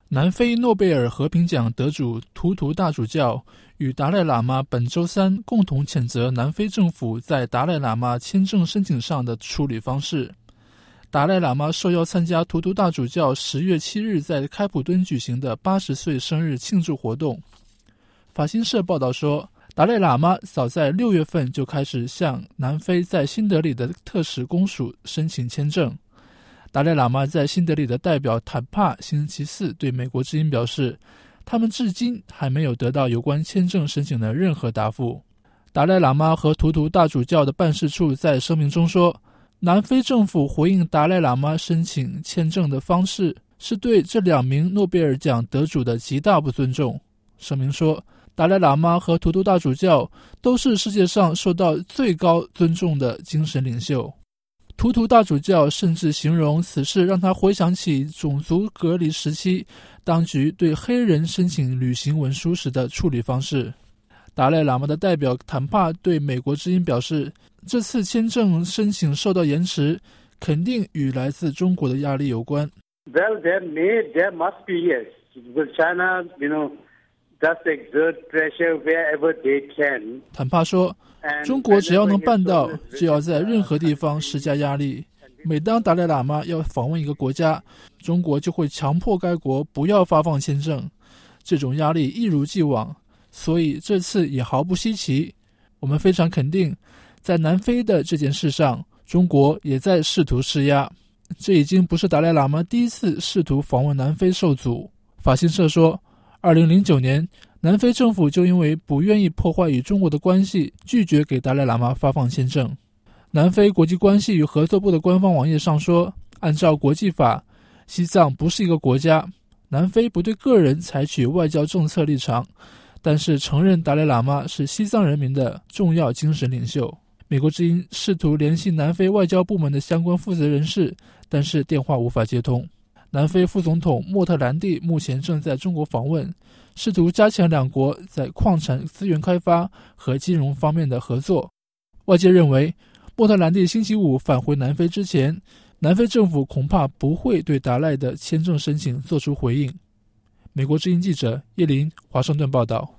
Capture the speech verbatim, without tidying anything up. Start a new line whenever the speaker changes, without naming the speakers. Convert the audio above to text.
南非诺贝尔和平奖得主图图大主教与达赖喇嘛本周三共同谴责南非政府在达赖喇嘛签证申请上的处理方式。达赖喇嘛受邀参加图图大主教十月七日在开普敦举行的八十岁生日庆祝活动。法新社报道说，达赖喇嘛早在六月份就开始向南非在新德里的特使公署申请签证。达赖喇嘛在新德里的代表坦帕星期四对美国之音表示，他们至今还没有得到有关签证申请的任何答复。达赖喇嘛和图图大主教的办事处在声明中说，南非政府回应达赖喇嘛申请签证的方式是对这两名诺贝尔奖得主的极大不尊重。声明说，达赖喇嘛和图图大主教都是世界上受到最高尊重的精神领袖。图图大主教甚至形容此事让他回想起种族隔离时期当局对黑人申请旅行文书时的处理方式。达赖喇嘛的代表坦帕对美国之音表示，这次签证申请受到延迟，肯定与来自中国的压力有关。
Well, there may, there must be, yes. Because China, you know, does exert pressure wherever they can.
坦帕说，中国只要能办到，就要在任何地方施加压力。每当达赖喇嘛要访问一个国家，中国就会强迫该国不要发放签证，这种压力一如既往，所以这次也毫不稀奇。我们非常肯定，在南非的这件事上，中国也在试图施压。这已经不是达赖喇嘛第一次试图访问南非受阻。法新社说，二零零九年南非政府就因为不愿意破坏与中国的关系，拒绝给达赖喇嘛发放签证。南非国际关系与合作部的官方网页上说，按照国际法，西藏不是一个国家，南非不对个人采取外交政策立场，但是承认达赖喇嘛是西藏人民的重要精神领袖。美国之音试图联系南非外交部门的相关负责人士，但是电话无法接通。南非副总统莫特兰蒂目前正在中国访问，试图加强两国在矿产资源开发和金融方面的合作。外界认为，莫特兰蒂星期五返回南非之前，南非政府恐怕不会对达赖的签证申请做出回应。美国之音记者叶林华盛顿报道。